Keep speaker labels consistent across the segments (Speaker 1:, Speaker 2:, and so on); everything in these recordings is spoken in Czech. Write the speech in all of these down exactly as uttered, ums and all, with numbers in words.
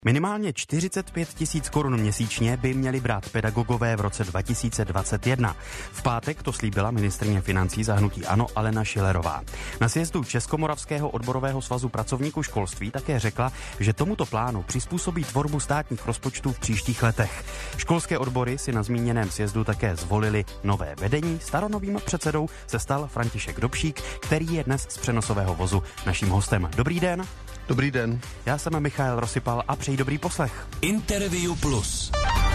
Speaker 1: Minimálně čtyřicet pět tisíc korun měsíčně by měli brát pedagogové v roce dva tisíce dvacet jedna. V pátek to slíbila ministryně financí za hnutí ANO Alena Schillerová. Na sjezdu Českomoravského odborového svazu pracovníků školství také řekla, že tomuto plánu přizpůsobí tvorbu státních rozpočtů v příštích letech. Školské odbory si na zmíněném sjezdu také zvolili nové vedení. Staronovým předsedou se stal František Dobšík, který je dnes z přenosového vozu naším hostem. Dobrý den.
Speaker 2: Dobrý den.
Speaker 1: Já jsem Michael Rosypal a přeji dobrý poslech.
Speaker 3: Interview Plus.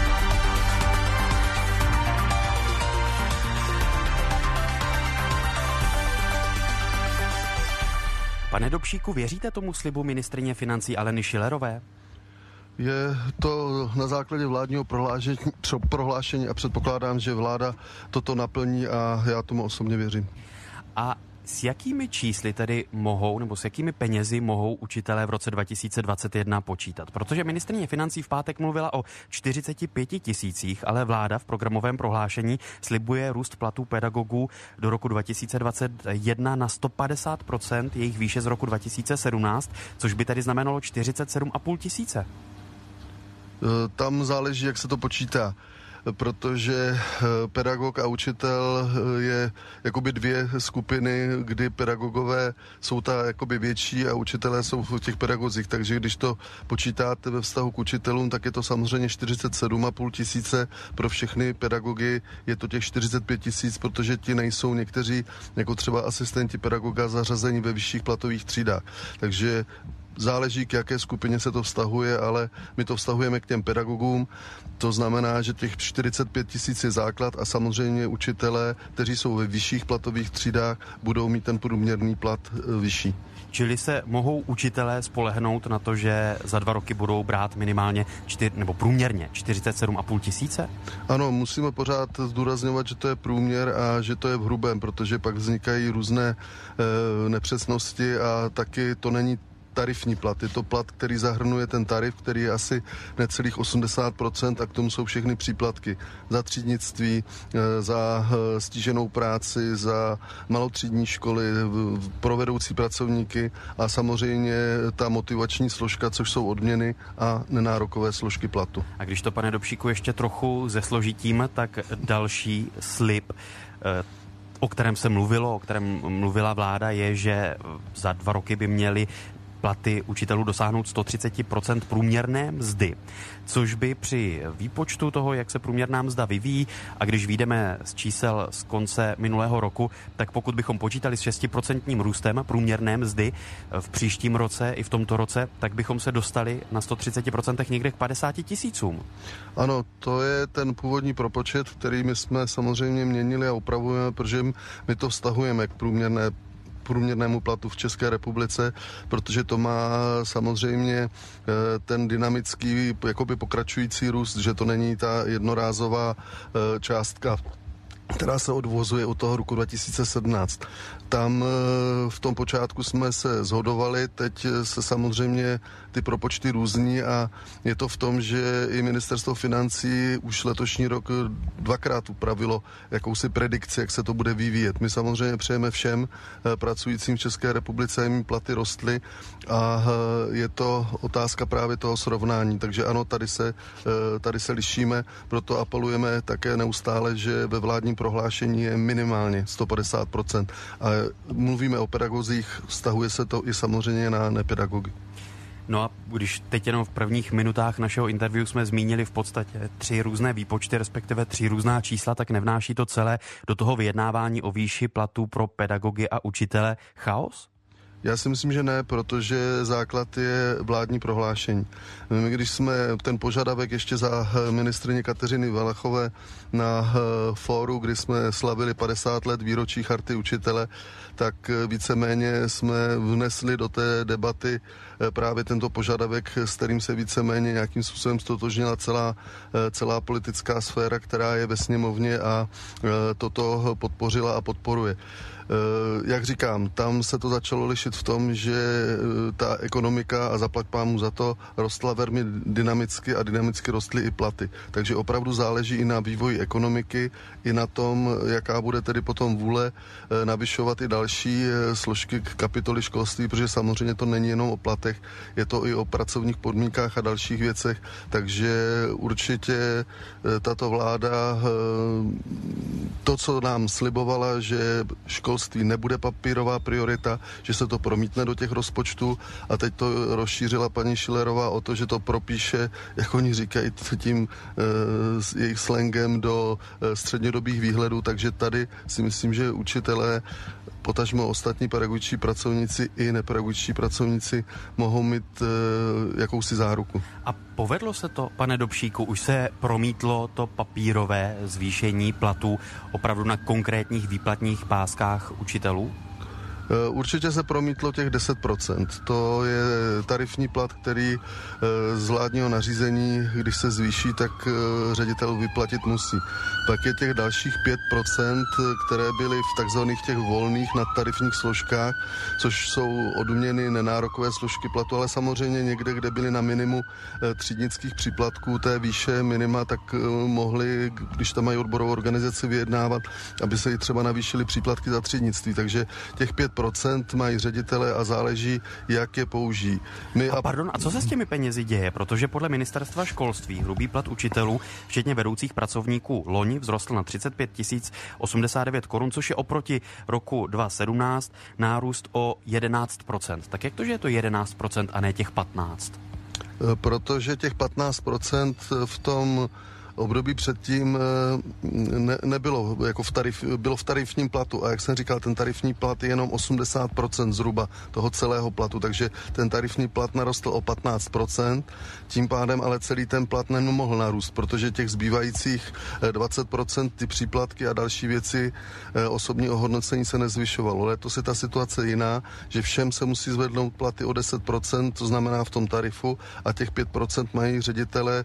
Speaker 1: Pane Dobšíku, věříte tomu slibu ministryně financí Aleny Schillerové?
Speaker 2: Je to na základě vládního prohlášení, prohlášení a předpokládám, že vláda toto naplní a já tomu osobně věřím.
Speaker 1: A s jakými čísly tedy mohou, nebo s jakými penězi mohou učitelé v roce dva tisíce dvacet jedna počítat? Protože ministryně financí v pátek mluvila o čtyřiceti pěti tisících, ale vláda v programovém prohlášení slibuje růst platů pedagogů do roku dva tisíce dvacet jedna na sto padesát procent jejich výše z roku dva tisíce sedmnáct, což by tedy znamenalo čtyřicet sedm a půl tisíce.
Speaker 2: Tam záleží, jak se to počítá, protože pedagog a učitel je jakoby dvě skupiny, kdy pedagogové jsou ta jakoby větší a učitelé jsou v těch pedagozích, takže když to počítáte ve vztahu k učitelům, tak je to samozřejmě čtyřicet sedm a půl tisíce, pro všechny pedagogy je to těch čtyřicet pět tisíc, protože ti nejsou někteří, jako třeba asistenti pedagoga, zařazení ve vyšších platových třídách, takže záleží, k jaké skupině se to vztahuje, ale my to vztahujeme k těm pedagogům. To znamená, že těch čtyřicet pět tisíc je základ a samozřejmě učitelé, kteří jsou ve vyšších platových třídách, budou mít ten průměrný plat vyšší.
Speaker 1: Čili se mohou učitelé spolehnout na to, že za dva roky budou brát minimálně čtyř, nebo průměrně čtyřicet sedm a půl tisíce?
Speaker 2: Ano, musíme pořád zdůrazňovat, že to je průměr a že to je v hrubém, protože pak vznikají různé e, nepřesnosti a taky to není tarifní plat. Je to plat, který zahrnuje ten tarif, který je asi necelých osmdesát procent a k tomu jsou všechny příplatky za třídnictví, za stíženou práci, za malotřídní školy, pro vedoucí pracovníky a samozřejmě ta motivační složka, což jsou odměny a nenárokové složky platu.
Speaker 1: A když to, pane Dobšíku, ještě trochu zesložitím, tak další slib, o kterém se mluvilo, o kterém mluvila vláda, je, že za dva roky by měli platy učitelů dosáhnout sto třicet procent průměrné mzdy, což by při výpočtu toho, jak se průměrná mzda vyvíjí, a když vyjdeme z čísel z konce minulého roku, tak pokud bychom počítali s šestiprocentním růstem průměrné mzdy v příštím roce i v tomto roce, tak bychom se dostali na sto třicet procent někde k padesáti tisícům.
Speaker 2: Ano, to je ten původní propočet, který my jsme samozřejmě měnili a upravujeme, protože my to vztahujeme k průměrné průměrnému platu v České republice, protože to má samozřejmě ten dynamický, jakoby pokračující růst, že to není ta jednorázová částka, která se odvozuje od toho roku dva tisíce sedmnáct. Tam v tom počátku jsme se shodovali, teď se samozřejmě ty propočty různí a je to v tom, že i ministerstvo financí už letošní rok dvakrát upravilo jakousi predikci, jak se to bude vyvíjet. My samozřejmě přejeme všem pracujícím v České republice, jim platy rostly a je to otázka právě toho srovnání. Takže ano, tady se, tady se lišíme, proto apelujeme také neustále, že ve vládním prohlášení je minimálně sto padesát procent. A mluvíme o pedagozích, vztahuje se to i samozřejmě na nepedagogy.
Speaker 1: No a když teď jenom v prvních minutách našeho interview jsme zmínili v podstatě tři různé výpočty, respektive tři různá čísla, tak nevnáší to celé do toho vyjednávání o výši platů pro pedagogy a učitele chaos?
Speaker 2: Já si myslím, že ne, protože základ je vládní prohlášení. My, když jsme ten požadavek ještě za ministryně Kateřiny Valachové na fóru, kdy jsme slavili padesát let výročí Charty učitele, tak víceméně jsme vnesli do té debaty právě tento požadavek, s kterým se víceméně nějakým způsobem stotožnila celá, celá politická sféra, která je ve sněmovně a toto podpořila a podporuje. Jak říkám, tam se to začalo lišit v tom, že ta ekonomika, a zaplať pámu za to, rostla velmi dynamicky a dynamicky rostly i platy. Takže opravdu záleží i na vývoji ekonomiky, i na tom, jaká bude tedy potom vůle navyšovat i další složky k kapitoly školství, protože samozřejmě to není jenom o platech, je to i o pracovních podmínkách a dalších věcech, takže určitě tato vláda to, co nám slibovala, že školství nebude papírová priorita, že se to promítne do těch rozpočtů, a teď to rozšířila paní Schillerová o to, že to propíše, jak oni říkají tím e, jejich slangem, do e, střednědobých výhledů, takže tady si myslím, že učitelé, potažmo ostatní pedagogičtí pracovníci i nepedagogičtí pracovníci mohou mít e, jakousi záruku.
Speaker 1: A povedlo se to, pane Dobšíku, už se promítlo to papírové zvýšení platů opravdu na konkrétních výplatních páskách učitelů?
Speaker 2: Určitě se promítlo těch deset procent. To je tarifní plat, který z vládního nařízení, když se zvýší, tak ředitel vyplatit musí. Pak je těch dalších pět procent, které byly v takzvaných těch volných nadtarifních složkách, což jsou odměny nenárokové složky platu, ale samozřejmě někde, kde byly na minimu třídnických příplatků té výše minima, tak mohli, když tam mají odborovou organizaci, vyjednávat, aby se i třeba navýšily příplatky za třídnictví. Takže těch pět procent mají ředitele a záleží, jak je použijí. My
Speaker 1: a pardon, a co se s těmi penězi děje? Protože podle ministerstva školství hrubý plat učitelů, včetně vedoucích pracovníků, loni vzrostl na třicet pět tisíc osmdesát devět korun, což je oproti roku dva tisíce sedmnáct nárůst o jedenáct procent. Tak jak to, že je to jedenáct procent a ne těch patnáct procent?
Speaker 2: Protože těch patnáct procent v tom období předtím ne, nebylo, jako v tarif, bylo v tarifním platu, a jak jsem říkal, ten tarifní plat je jenom osmdesát procent zhruba toho celého platu, takže ten tarifní plat narostl o patnáct procent, tím pádem ale celý ten plat nemohl narůst, protože těch zbývajících dvacet procent ty příplatky a další věci, osobní ohodnocení se nezvyšovalo. Letos je ta situace jiná, že všem se musí zvednout platy o deset procent, to znamená v tom tarifu, a těch pět procent mají ředitele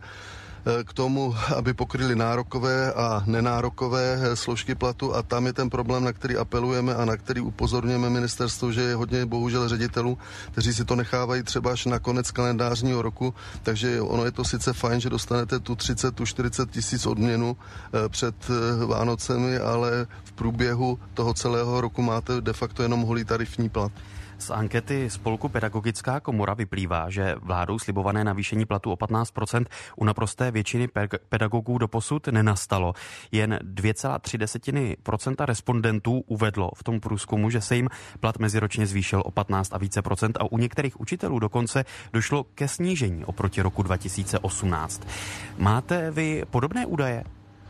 Speaker 2: k tomu, aby pokryli nárokové a nenárokové složky platu, a tam je ten problém, na který apelujeme a na který upozorňujeme ministerstvo, že je hodně bohužel ředitelů, kteří si to nechávají třeba až na konec kalendářního roku, takže ono je to sice fajn, že dostanete tu třicet, tu čtyřicet tisíc odměnu před Vánocemi, ale v průběhu toho celého roku máte de facto jenom holý tarifní plat.
Speaker 1: Z ankety spolku Pedagogická komora vyplývá, že vládou slibované navýšení platu o patnáct procent u naprosté většiny pedagogů doposud nenastalo. Jen dvě celá tři procenta respondentů uvedlo v tom průzkumu, že se jim plat meziročně zvýšil o patnáct a více procent, a u některých učitelů dokonce došlo ke snížení oproti roku dva tisíce osmnáct. Máte vy podobné údaje?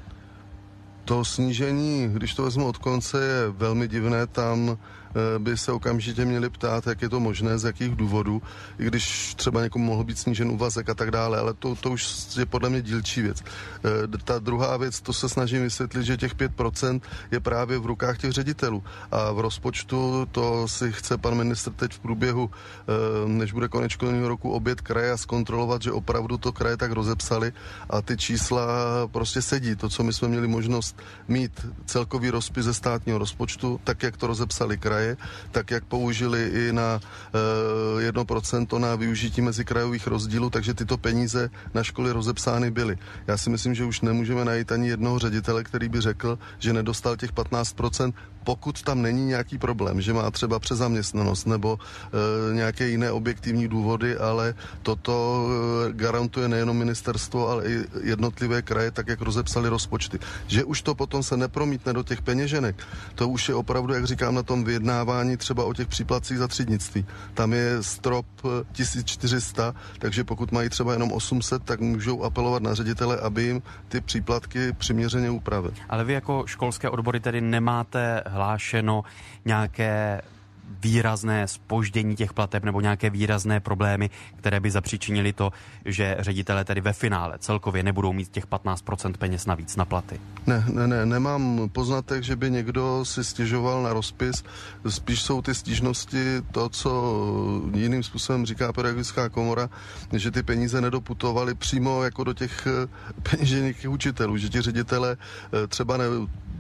Speaker 2: To snížení, když to vezmu od konce, je velmi divné. Tam by se okamžitě měli ptát, jak je to možné, z jakých důvodů, i když třeba někomu mohl být snížen úvazek a tak dále, ale to, to už je podle mě dílčí věc. Ta druhá věc, to se snažím vysvětlit, že těch pět procent je právě v rukách těch ředitelů, a v rozpočtu to si chce pan ministr teď v průběhu, než bude konec školního roku, obět kraje a zkontrolovat, že opravdu to kraje tak rozepsali a ty čísla prostě sedí. To, co my jsme měli možnost mít celkový rozpis ze státního rozpočtu, tak jak to rozepsali kraje, tak jak použili i na uh, jedno procento na využití mezikrajových rozdílů, takže tyto peníze na školy rozepsány byly. Já si myslím, že už nemůžeme najít ani jednoho ředitele, který by řekl, že nedostal těch patnáct procent, pokud tam není nějaký problém, že má třeba přezaměstnanost nebo e, nějaké jiné objektivní důvody, ale toto e, garantuje nejenom ministerstvo, ale i jednotlivé kraje, tak jak rozepsali rozpočty. Že už to potom se nepromítne do těch peněženek, to už je opravdu, jak říkám, na tom vyjednávání třeba o těch příplatcích za třídnictví. Tam je strop tisíc čtyři sta, takže pokud mají třeba jenom osm set, tak můžou apelovat na ředitele, aby jim ty příplatky přiměřeně upravili.
Speaker 1: Ale vy jako školské odbory tedy nemáte hlášeno nějaké výrazné zpoždění těch plateb nebo nějaké výrazné problémy, které by zapříčinily to, že ředitelé tedy ve finále celkově nebudou mít těch patnáct procent peněz navíc na platy?
Speaker 2: Ne, ne, ne, nemám poznatek, že by někdo si stěžoval na rozpis. Spíš jsou ty stížnosti to, co jiným způsobem říká Pedagogická komora, že ty peníze nedoputovaly přímo jako do těch peněžených učitelů, že ti ředitele třeba ne,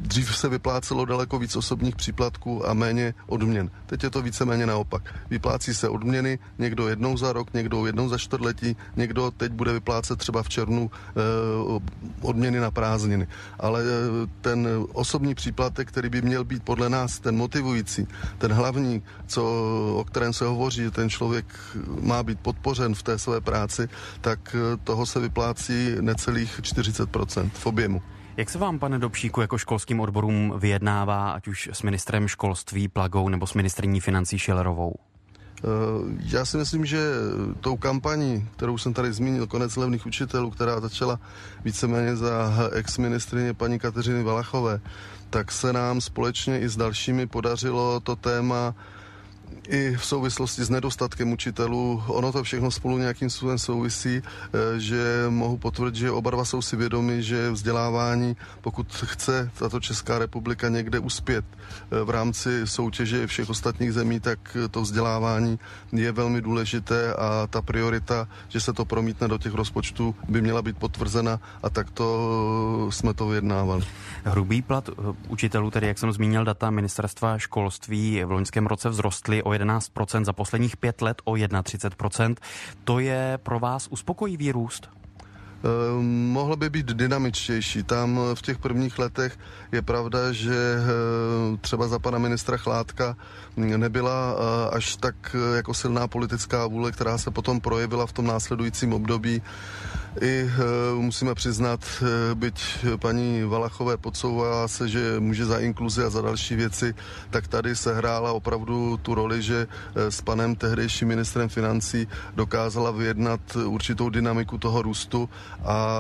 Speaker 2: dřív se vyplácelo daleko víc osobních příplatků a méně odměn. Teď je to víceméně naopak. Vyplácí se odměny, někdo jednou za rok, někdo jednou za čtvrtletí, někdo teď bude vyplácet třeba v červnu eh, odměny na prázdniny. Ale eh, ten osobní příplatek, který by měl být podle nás ten motivující, ten hlavní, co, o kterém se hovoří, že ten člověk má být podpořen v té své práci, tak eh, toho se vyplácí necelých čtyřicet procent v objemu.
Speaker 1: Jak se vám, pane Dobšíku, jako školským odborům vyjednává, ať už s ministrem školství Plagou nebo s ministryní financí Schillerovou?
Speaker 2: Já si myslím, že tou kampaní, kterou jsem tady zmínil, Konec levných učitelů, která začala víceméně za ex-ministryně paní Kateřiny Valachové, tak se nám společně i s dalšími podařilo to téma i v souvislosti s nedostatkem učitelů. Ono to všechno spolu nějakým způsobem souvisí, že mohu potvrdit, že oba dva jsou si vědomi, že vzdělávání, pokud chce tato Česká republika někde uspět v rámci soutěže všech ostatních zemí, tak to vzdělávání je velmi důležité a ta priorita, že se to promítne do těch rozpočtů, by měla být potvrzena a takto jsme to vyjednávali.
Speaker 1: Hrubý plat učitelů, tedy jak jsem zmínil data ministerstva školství, v loňském roce vzrostly o jedenáct procent, za posledních pět let o třicet jedna procent. To je pro vás uspokojivý růst?
Speaker 2: Uh, mohlo by být dynamičtější. Tam v těch prvních letech je pravda, že uh, třeba za pana ministra Chládka nebyla uh, až tak uh, jako silná politická vůle, která se potom projevila v tom následujícím období. I uh, musíme přiznat, uh, byť paní Valachové podsouvala se, že může za inkluzi a za další věci, tak tady se hrála opravdu tu roli, že uh, s panem tehdejším ministrem financí dokázala vyjednat určitou dynamiku toho růstu. A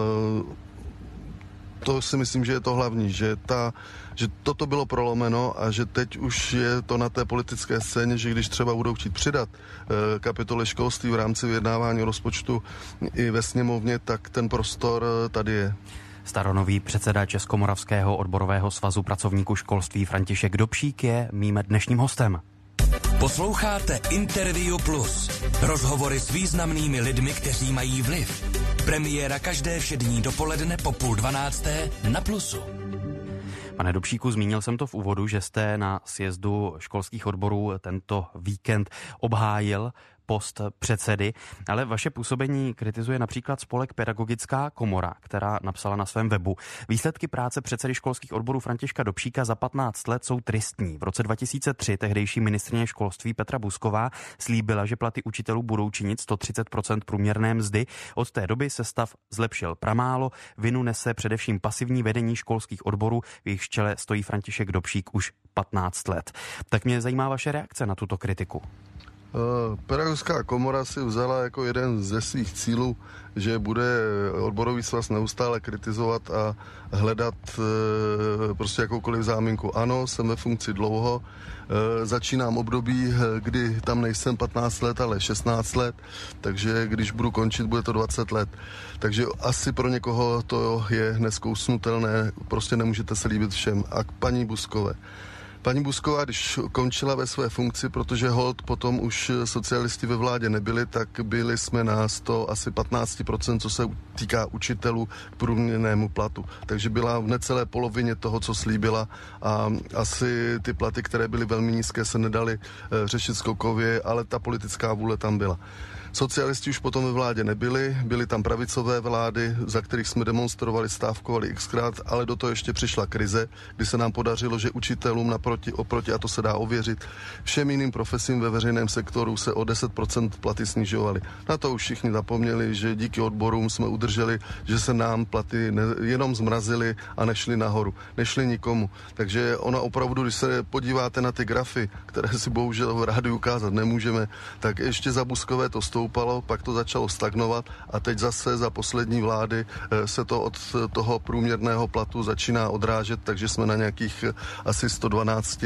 Speaker 2: to si myslím, že je to hlavní, že, ta, že toto bylo prolomeno a že teď už je to na té politické scéně, že když třeba budou chtít přidat e, kapitole školství v rámci vyjednávání rozpočtu i ve sněmovně, tak ten prostor tady je.
Speaker 1: Staronový předseda Českomoravského odborového svazu pracovníků školství František Dobšík je mým dnešním hostem.
Speaker 3: Posloucháte Interview Plus. Rozhovory s významnými lidmi, kteří mají vliv. Premiéra každé všední dopoledne po půl dvanácté na Plusu.
Speaker 1: Pane Dobšíku, zmínil jsem to v úvodu, že jste na sjezdu školských odborů tento víkend obhájil post předsedy, ale vaše působení kritizuje například spolek Pedagogická komora, která napsala na svém webu: výsledky práce předsedy školských odborů Františka Dobšíka za patnáct let jsou tristní. V roce dva tisíce tři tehdejší ministryně školství Petra Buzková slíbila, že platy učitelů budou činit sto třicet procent průměrné mzdy. Od té doby se stav zlepšil pramálo, vinu nese především pasivní vedení školských odborů, v jejich čele stojí František Dobšík už patnáct let. Tak mě zajímá vaše reakce na tuto kritiku.
Speaker 2: Pedagogická komora si vzala jako jeden ze svých cílů, že bude odborový svaz neustále kritizovat a hledat prostě jakoukoliv záminku. Ano, jsem ve funkci dlouho, začínám období, kdy tam nejsem patnáct let, ale šestnáct let, takže když budu končit, bude to dvacet let. Takže asi pro někoho to je neskousnutelné, prostě nemůžete se líbit všem. A k paní Buzkové. Paní Buzková, když končila ve své funkci, protože holt potom už socialisti ve vládě nebyli, tak byli jsme na sto asi patnáct procent, co se týká učitelů k průměrnému platu. Takže byla v necelé polovině toho, co slíbila, a asi ty platy, které byly velmi nízké, se nedaly řešit skokově, ale ta politická vůle tam byla. Socialisti už potom ve vládě nebyli, byly tam pravicové vlády, za kterých jsme demonstrovali, stávkovali xkrát, ale do toho ještě přišla krize, kdy se nám podařilo, že učitelům naproti, oproti, a to se dá ověřit, všem jiným profesím ve veřejném sektoru se o deset procent platy snižovaly. Na to už všichni zapomněli, že díky odborům jsme udrželi, že se nám platy ne, jenom zmrazily a nešly nahoru. Nešly nikomu. Takže ona opravdu, když se podíváte na ty grafy, které si bohužel v rádiu ukázat nemůžeme, tak ještě za Buzkové to stoupalo, pak to začalo stagnovat a teď zase za poslední vlády se to od toho průměrného platu začíná odrážet, takže jsme na nějakých asi sto dvanáct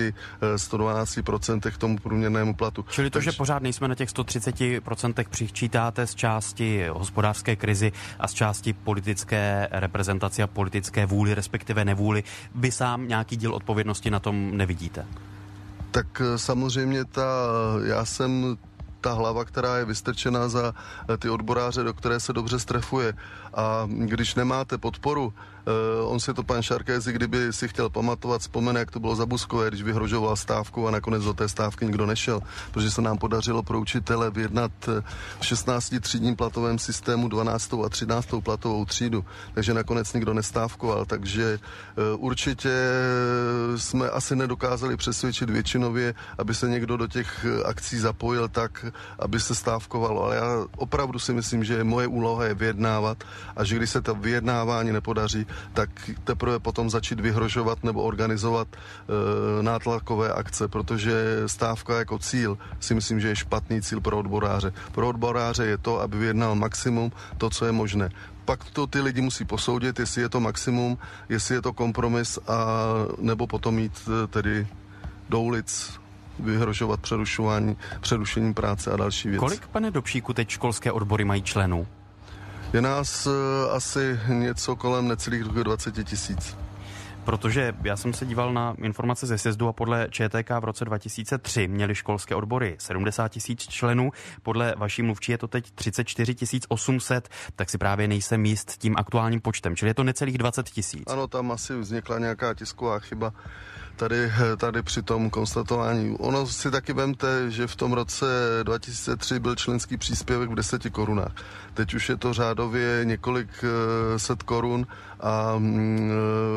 Speaker 2: procent k tomu průměrnému platu.
Speaker 1: Čili to,
Speaker 2: takže...
Speaker 1: že pořád nejsme na těch sto třicet procent, přičítáte z části hospodářské krizi a z části politické reprezentace a politické vůli, respektive nevůli. Vy sám nějaký díl odpovědnosti na tom nevidíte?
Speaker 2: Tak samozřejmě ta, já jsem ta hlava, která je vystrčená za ty odboráře, do které se dobře strefuje. A když nemáte podporu, on si to pan Šarkézy, kdyby si chtěl pamatovat, vzpomene, jak to bylo za Buskové, když vyhrožoval stávku a nakonec do té stávky nikdo nešel, protože se nám podařilo pro učitele vyjednat v šestnácti třídním platovém systému dvanáctou a třináctou platovou třídu, takže nakonec nikdo nestávkoval, takže určitě jsme asi nedokázali přesvědčit většinově, aby se někdo do těch akcí zapojil tak, aby se stávkovalo, ale já opravdu si myslím, že moje úloha je vyjednávat a že když se to vyjednávání nepodaří, tak teprve potom začít vyhrožovat nebo organizovat e, nátlakové akce, protože stávka jako cíl si myslím, že je špatný cíl pro odboráře. Pro odboráře je to, aby vyjednal maximum to, co je možné. Pak to ty lidi musí posoudit, jestli je to maximum, jestli je to kompromis a nebo potom jít tedy do ulic, vyhrožovat přerušování, přerušením práce a další věci.
Speaker 1: Kolik, pane Dobšíku, teď školské odbory mají členů?
Speaker 2: Je nás uh, asi něco kolem necelých dvacet tisíc.
Speaker 1: Protože já jsem se díval na informace ze sjezdu a podle ČTK v roce dva tisíce tři měly školské odbory sedmdesát tisíc členů, podle vaší mluvčí je to teď třicet čtyři tisíc osm set, tak si právě nejsem jist tím aktuálním počtem, čili je to necelých dvacet tisíc.
Speaker 2: Ano, tam asi vznikla nějaká tisková chyba. Tady, tady při tom konstatování. Ono si taky vemte, že v tom roce dva tisíce tři byl členský příspěvek v deseti korunách. Teď už je to řádově několik set korun a mm,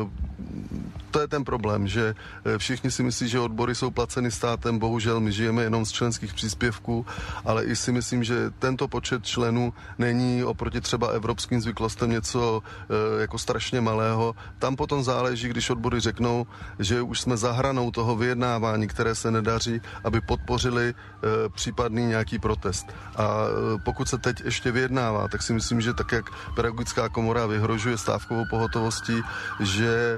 Speaker 2: to je ten problém, že všichni si myslí, že odbory jsou placeny státem, bohužel my žijeme jenom z členských příspěvků, ale i si myslím, že tento počet členů není oproti třeba evropským zvyklostem něco e, jako strašně malého. Tam potom záleží, když odbory řeknou, že už jsme za hranou toho vyjednávání, které se nedaří, aby podpořili e, případný nějaký protest. A e, pokud se teď ještě vyjednává, tak si myslím, že tak, jak pedagogická komora vyhrožuje stávkovou pohotovostí, že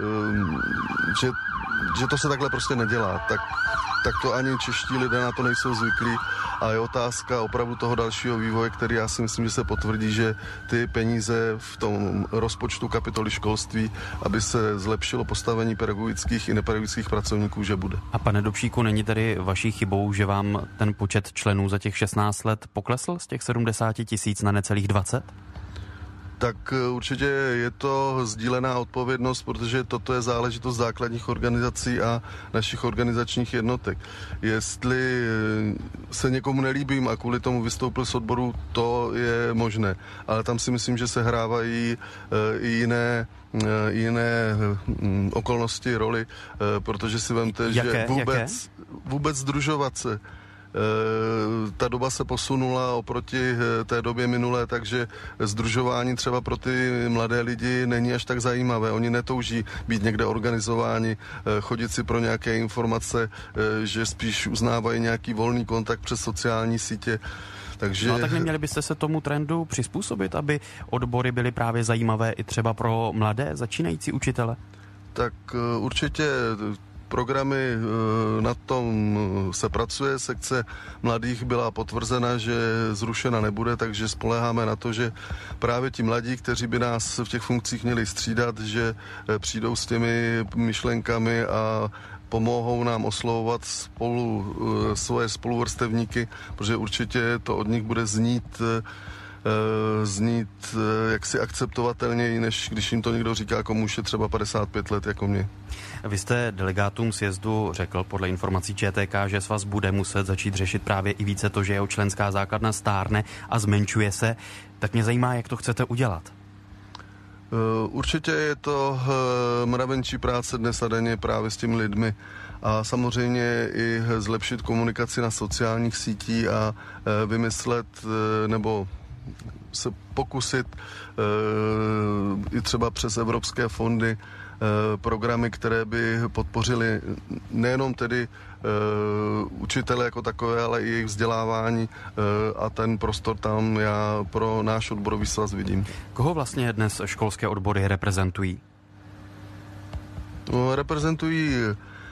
Speaker 2: Že, že to se takhle prostě nedělá, tak, tak to ani čeští lidé na to nejsou zvyklí a je otázka opravdu toho dalšího vývoje, který já si myslím, že se potvrdí, že ty peníze v tom rozpočtu kapitoly školství, aby se zlepšilo postavení pedagogických i nepedagogických pracovníků, že bude. A
Speaker 1: pane Dobšíku, není tedy vaší chybou, že vám ten počet členů za těch šestnáct let poklesl z těch sedmdesáti tisíc na necelých dvacet?
Speaker 2: Tak určitě je to sdílená odpovědnost, protože toto je záležitost základních organizací a našich organizačních jednotek. Jestli se někomu nelíbím a kvůli tomu vystoupil z odboru, to je možné. Ale tam si myslím, že se hrávají i jiné jiné okolnosti, roli, protože si vemte,
Speaker 1: jaké,
Speaker 2: že vůbec,
Speaker 1: jaké?
Speaker 2: vůbec sdružovat se. Ta doba se posunula oproti té době minulé, takže sdružování třeba pro ty mladé lidi není až tak zajímavé. Oni netouží být někde organizováni, chodit si pro nějaké informace, že spíš uznávají nějaký volný kontakt přes sociální sítě. Takže...
Speaker 1: No tak neměli byste se tomu trendu přizpůsobit, aby odbory byly právě zajímavé i třeba pro mladé začínající učitele?
Speaker 2: Tak určitě programy, na tom se pracuje, sekce mladých byla potvrzena, že zrušena nebude, takže spoléháme na to, že právě ti mladí, kteří by nás v těch funkcích měli střídat, že přijdou s těmi myšlenkami a pomohou nám oslovovat spolu svoje spoluvrstevníky, protože určitě to od nich bude znít znít jaksi akceptovatelněji, než když jim to někdo říká, komu už je třeba padesát pět let jako mě.
Speaker 1: Vy jste delegátům sjezdu řekl podle informací ČTK, že svaz bude muset začít řešit právě i více to, že jeho členská základna stárne a zmenšuje se. Tak mě zajímá, jak to chcete udělat.
Speaker 2: Určitě je to mravenčí práce dnes a denně právě s těmi lidmi a samozřejmě i zlepšit komunikaci na sociálních sítích a vymyslet nebo se pokusit i třeba přes evropské fondy programy, které by podpořily nejenom tedy učitele jako takové, ale i jejich vzdělávání a ten prostor tam já pro náš odborový svaz vidím.
Speaker 1: Koho vlastně dnes školské odbory reprezentují?
Speaker 2: No, reprezentují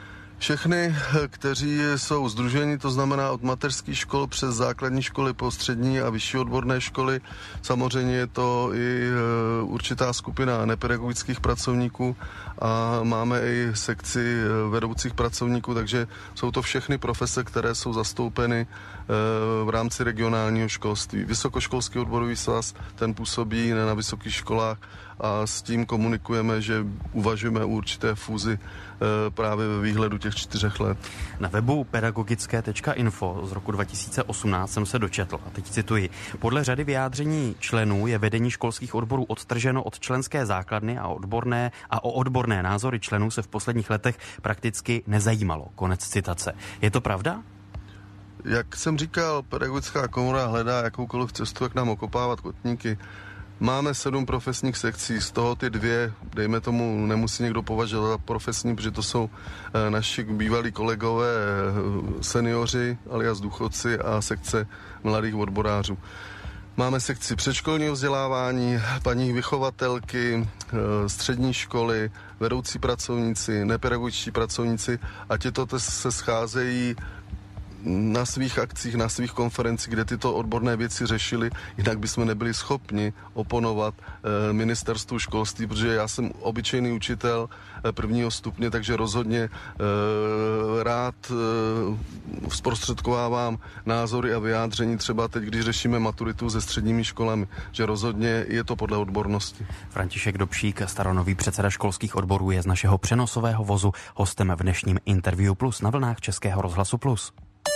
Speaker 2: Všechny, kteří jsou sdruženi, to znamená od mateřských škol přes základní školy po střední a vyšší odborné školy. Samozřejmě je to i určitá skupina nepedagogických pracovníků a máme i sekci vedoucích pracovníků, takže jsou to všechny profese, které jsou zastoupeny v rámci regionálního školství. Vysokoškolský odborový svaz, ten působí na vysokých školách a s tím komunikujeme, že uvažujeme o určité fúzi právě ve výhledu těch čtyřech let.
Speaker 1: Na webu pedagogické tečka info z roku dva tisíce osmnáct jsem se dočetl, a teď cituji, podle řady vyjádření členů je vedení školských odborů odtrženo od členské základny a odborné a o odborné názory členů se v posledních letech prakticky nezajímalo. Konec citace. Je to pravda?
Speaker 2: Jak jsem říkal, pedagogická komora hledá jakoukoliv cestu, jak nám okopávat kotníky. Máme sedm profesních sekcí, z toho ty dvě, dejme tomu, nemusí někdo považovat za profesní, protože to jsou naši bývalí kolegové seniori, alias důchodci a sekce mladých odborářů. Máme sekci předškolního vzdělávání, paní vychovatelky, střední školy, vedoucí pracovníci, nepedagogičtí pracovníci a těto se scházejí na svých akcích, na svých konferencích, kde tyto odborné věci řešili, jinak bychom nebyli schopni oponovat e, ministerstvu školství, protože já jsem obyčejný učitel e, prvního stupně, takže rozhodně e, rád e, zprostředkovávám názory a vyjádření třeba teď, když řešíme maturitu se středními školami, že rozhodně je to podle odbornosti.
Speaker 1: František Dobšík, staronový předseda školských odborů, je z našeho přenosového vozu hostem v dnešním Interview Plus na vlnách Českého rozhlasu Plus.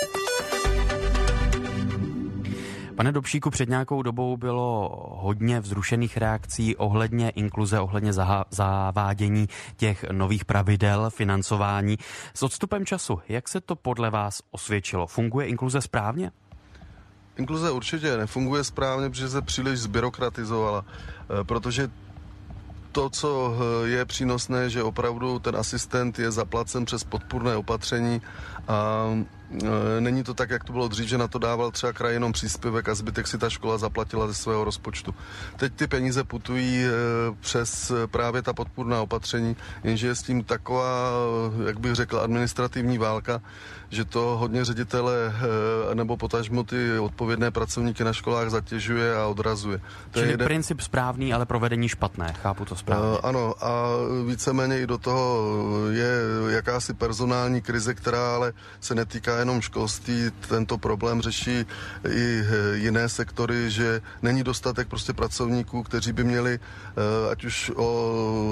Speaker 1: Pane Dobšíku, před nějakou dobou bylo hodně vzrušených reakcí ohledně inkluze, ohledně zaha- zavádění těch nových pravidel financování. S odstupem času, jak se to podle vás osvědčilo? Funguje inkluze správně?
Speaker 2: Inkluze určitě nefunguje správně, protože se příliš zbyrokratizovala, protože to, co je přínosné, že opravdu ten asistent je zaplacen přes podpůrné opatření a e, není to tak, jak to bylo dřív, že na to dával třeba kraj jenom příspěvek a zbytek si ta škola zaplatila ze svého rozpočtu. Teď ty peníze putují e, přes právě ta podpůrná opatření, jenže je s tím taková, jak bych řekl, administrativní válka, že to hodně ředitele e, nebo potažmo ty odpovědné pracovníky na školách zatěžuje a odrazuje. To
Speaker 1: Čili
Speaker 2: je jeden...
Speaker 1: princip správný, ale provedení špatné, chápu to správně.
Speaker 2: E, ano, a víceméně i do toho je jakási personální krize, která ale se netýká jenom školství, tento problém řeší i jiné sektory, že není dostatek prostě pracovníků, kteří by měli ať už o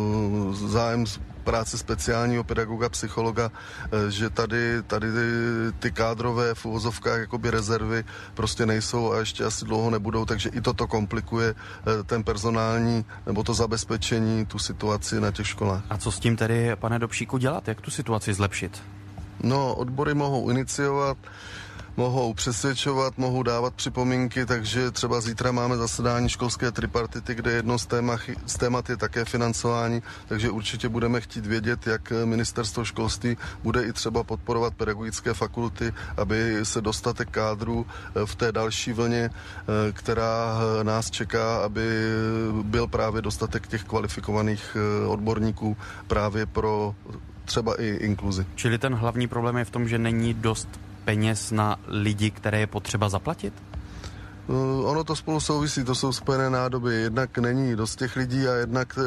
Speaker 2: zájem práce speciálního pedagoga, psychologa, že tady, tady ty kádrové v uvozovkách jakoby rezervy prostě nejsou a ještě asi dlouho nebudou, takže i toto komplikuje ten personální nebo to zabezpečení, tu situaci na těch školách.
Speaker 1: A co s tím tedy, pane Dobšíku, dělat? Jak tu situaci zlepšit?
Speaker 2: No, odbory mohou iniciovat, mohou přesvědčovat, mohou dávat připomínky, takže třeba zítra máme zasedání školské tripartity, kde jedno z témat, z témat je také financování, takže určitě budeme chtít vědět, jak ministerstvo školství bude i třeba podporovat pedagogické fakulty, aby se dostatek kádrů v té další vlně, která nás čeká, aby byl právě dostatek těch kvalifikovaných odborníků právě pro třeba i inkluzi.
Speaker 1: Čili ten hlavní problém je v tom, že není dost peněz na lidi, které je potřeba zaplatit?
Speaker 2: Uh, ono to spolu souvisí, to jsou spojené nádoby. Jednak není dost těch lidí a jednak uh,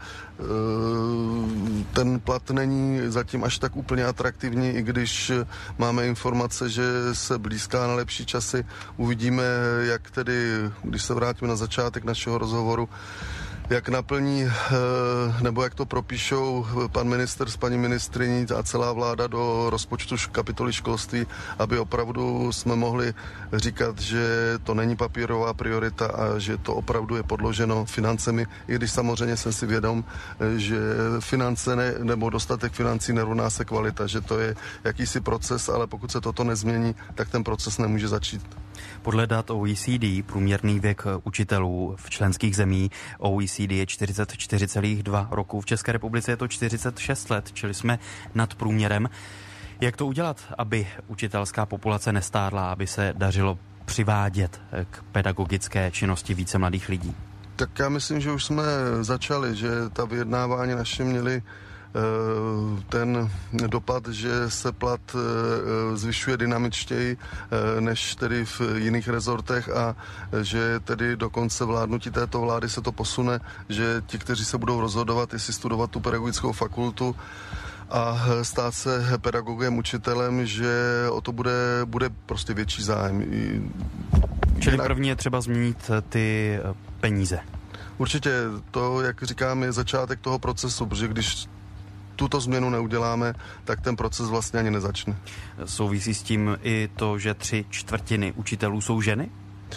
Speaker 2: uh, ten plat není zatím až tak úplně atraktivní, i když máme informace, že se blízká na lepší časy. Uvidíme, jak tedy, když se vrátíme na začátek našeho rozhovoru, jak naplní, nebo jak to propíšou pan ministr s paní ministryní a celá vláda do rozpočtu kapitoly školství, aby opravdu jsme mohli říkat, že to není papírová priorita a že to opravdu je podloženo financemi, i když samozřejmě jsem si vědom, že finance ne, nebo dostatek financí nerovná se kvalita, že to je jakýsi proces, ale pokud se toto nezmění, tak ten proces nemůže začít.
Speaker 1: Podle dat O E C D průměrný věk učitelů v členských zemí O E C D je čtyřicet čtyři celá dva roku. V České republice je to čtyřicet šest let, čili jsme nad průměrem. Jak to udělat, aby učitelská populace nestárla, aby se dařilo přivádět k pedagogické činnosti více mladých lidí?
Speaker 2: Tak já myslím, že už jsme začali, že ta vyjednávání naše měly ten dopad, že se plat zvyšuje dynamičtěji než tedy v jiných rezortech a že tedy do konce vládnutí této vlády se to posune, že ti, kteří se budou rozhodovat, jestli studovat tu pedagogickou fakultu a stát se pedagogem, učitelem, že o to bude, bude prostě větší zájem.
Speaker 1: Čili jinak... první je třeba změnit ty peníze.
Speaker 2: Určitě to, jak říkám, je začátek toho procesu, protože když tuto změnu neuděláme, tak ten proces vlastně ani nezačne.
Speaker 1: Souvisí s tím i to, že tři čtvrtiny učitelů jsou ženy?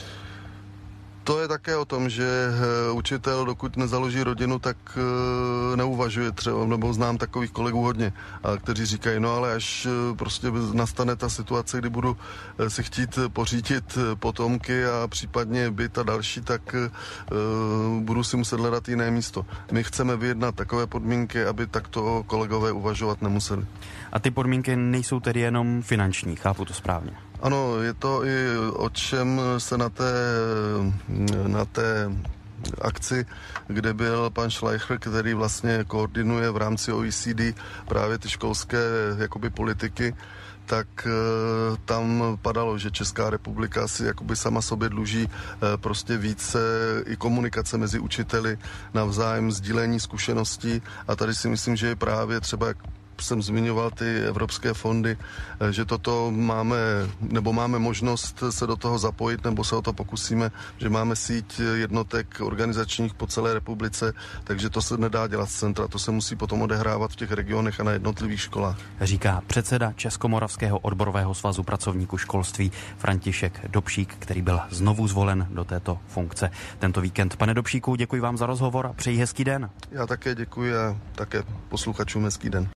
Speaker 2: To je také o tom, že učitel, dokud nezaloží rodinu, tak neuvažuje třeba, nebo znám takových kolegů hodně, kteří říkají, no ale až prostě nastane ta situace, kdy budu si chtít pořídit potomky a případně byt a další, tak budu si muset hledat jiné místo. My chceme vyjednat takové podmínky, aby takto kolegové uvažovat nemuseli.
Speaker 1: A ty podmínky nejsou tedy jenom finanční, chápu to správně?
Speaker 2: Ano, je to i o čem se na té, na té akci, kde byl pan Schleicher, který vlastně koordinuje v rámci O E C D právě ty školské jakoby politiky, tak e, tam padalo, že Česká republika si jakoby sama sobě dluží e, prostě více i komunikace mezi učiteli, navzájem sdílení zkušeností a tady si myslím, že je právě třeba jsem zmiňoval ty evropské fondy, že toto máme, nebo máme možnost se do toho zapojit, nebo se o to pokusíme, že máme síť jednotek organizačních po celé republice, takže to se nedá dělat z centra, to se musí potom odehrávat v těch regionech a na jednotlivých školách.
Speaker 1: Říká předseda Českomoravského odborového svazu pracovníků školství František Dobšík, který byl znovu zvolen do této funkce tento víkend. Pane Dobšíku, děkuji vám za rozhovor a přeji hezký den.
Speaker 2: Já také děkuji a také posluchačům hezký den.